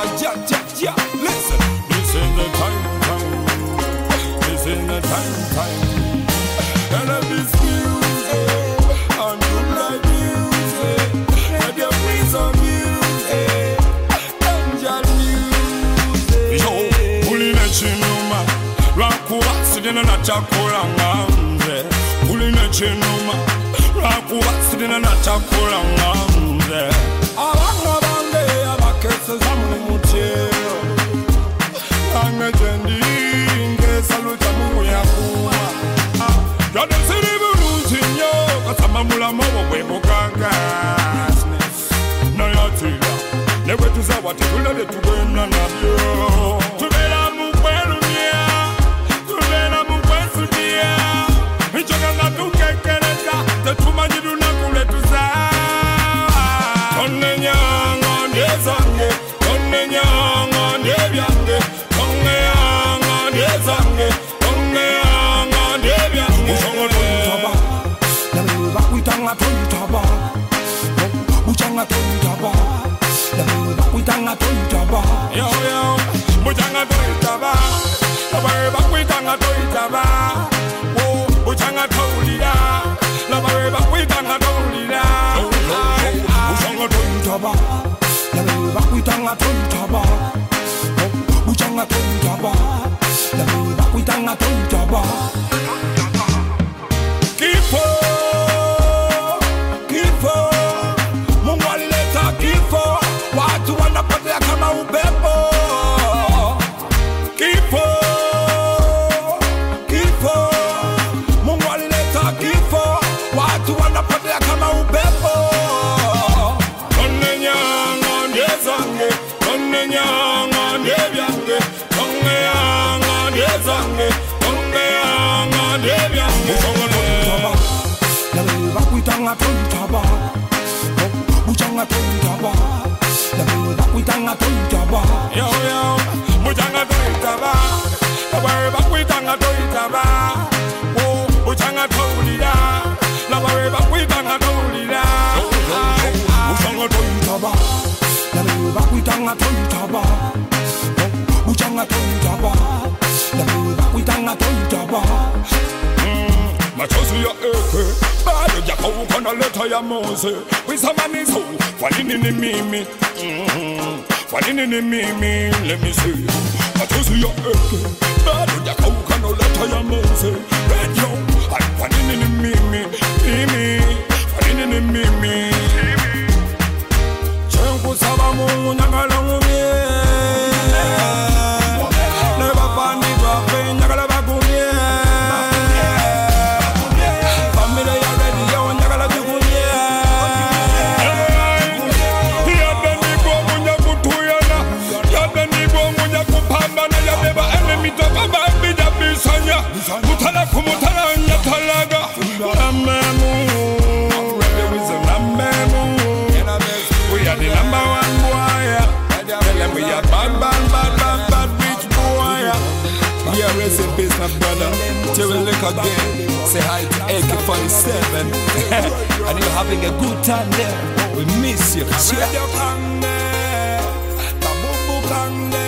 yeah. Listen, this is the time. This is the time. And I miss music, and good like music. And you bring some music, angel music. Yo, pulling a chinuma, rakuwa sidina na chakula ngamze. Pulling a chinuma, rakuwa sidina na chakula ngamze. Abanga bande abakese zamuni mutero. Angejendi inge saluta mungu ya kuwa. Yade siribu nunzinyo kasama mula mawa webo kangasnes. Na yatila newe tuzawati tulade tuwena nabyo. Tubela mukwelu nia, tubela mukwesu nia. Michoka nga tukekereza, tetumanyidu na kule tuza. Kone nyanga ndezange, kone nyanga ndebyange. Kone nyanga ndezange, kone nyanga ndebyange. Uchanga toyitaba, namuba kuitanga toyitaba. Uchanga toyitaba, namuba kuitanga toyitaba. Yo, uchanga toyitaba, namuba kuitanga toyitaba. Uchanga toyitaba, namuba kuitanga toyitaba. Uchanga toyitaba, namuba kuitanga toyitaba. Uchanga toyitaba, namuba kuitanga toyitaba. Kifo, Mungu alileta kifo, watu wanapotea kama upepo. Kifo, Mungu alileta kifo, watu wanapotea kama upepo. Kone nyanga ndezange, kone nyanga ndebyange, kone nyanga ndezange, kone nyanga ndebyange. Namuba toyitaba, uchanga toyitaba, namuba kuitanga toyitaba. Yo, uchanga toyitaba, namuba kuitanga toyitaba. Uchanga toyitaba, namuba kuitanga toyitaba. Uchanga toyitaba, namuba kuitanga toyitaba. Uchanga toyitaba, namuba kuitanga toyitaba. Machozi ya eke, bado jako ukona leta ya Mose. Wisamanizo, walini ni mimi, walini ni mimi, let me see. Machozi ya eke, bado jako ukona leta ya Mose. Radio, walini ni mimi, walini ni mimi. Chengu saba mungu nyangala ngumye, neba pandi bafe nyangala bagumye. Mutala kumutala nyatalaga Namemu We are the number one boy. Tell them we are bad bitch boy. Yeah, rest in peace my brother. Till we look again. Say hi to AK-47. And you're having a good time there. We miss you.